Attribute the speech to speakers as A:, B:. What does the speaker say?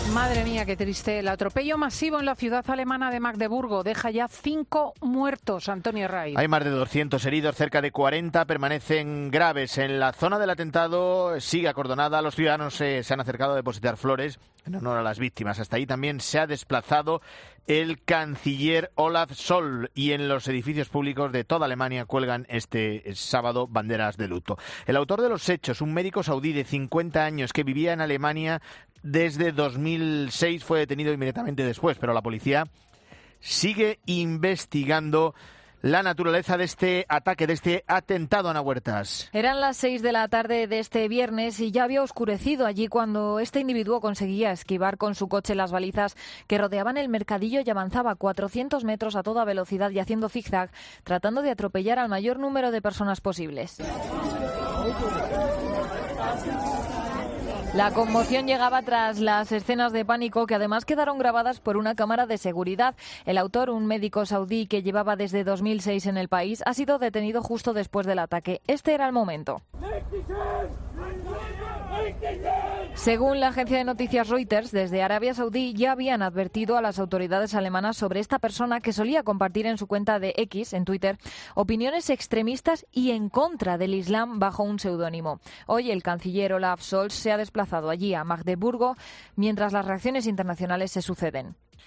A: Madre mía, qué triste. El atropello masivo en la ciudad alemana de Magdeburgo deja ya 5 muertos. Antonio Ray.
B: Hay más de 200 heridos, cerca de 40 permanecen graves. En la zona del atentado sigue acordonada. Los ciudadanos se han acercado a depositar flores en honor a las víctimas. Hasta ahí también se ha desplazado el canciller Olaf Scholz, y en los edificios públicos de toda Alemania cuelgan este sábado banderas de luto. El autor de los hechos, un médico saudí de 50 años que vivía en Alemania desde 2006, fue detenido inmediatamente después, pero la policía sigue investigando la naturaleza de este ataque, de este atentado. Ana Huertas.
C: Eran las 6 de la tarde de este viernes y ya había oscurecido allí cuando este individuo conseguía esquivar con su coche las balizas que rodeaban el mercadillo y avanzaba 400 metros a toda velocidad y haciendo zigzag, tratando de atropellar al mayor número de personas posibles. La conmoción llegaba tras las escenas de pánico que además quedaron grabadas por una cámara de seguridad. El autor, un médico saudí que llevaba desde 2006 en el país, ha sido detenido justo después del ataque. Este era el momento. Según la agencia de noticias Reuters, desde Arabia Saudí ya habían advertido a las autoridades alemanas sobre esta persona que solía compartir en su cuenta de X, en Twitter, opiniones extremistas y en contra del Islam bajo un seudónimo. Hoy el canciller Olaf Scholz se ha desplazado allí a Magdeburgo mientras las reacciones internacionales se suceden.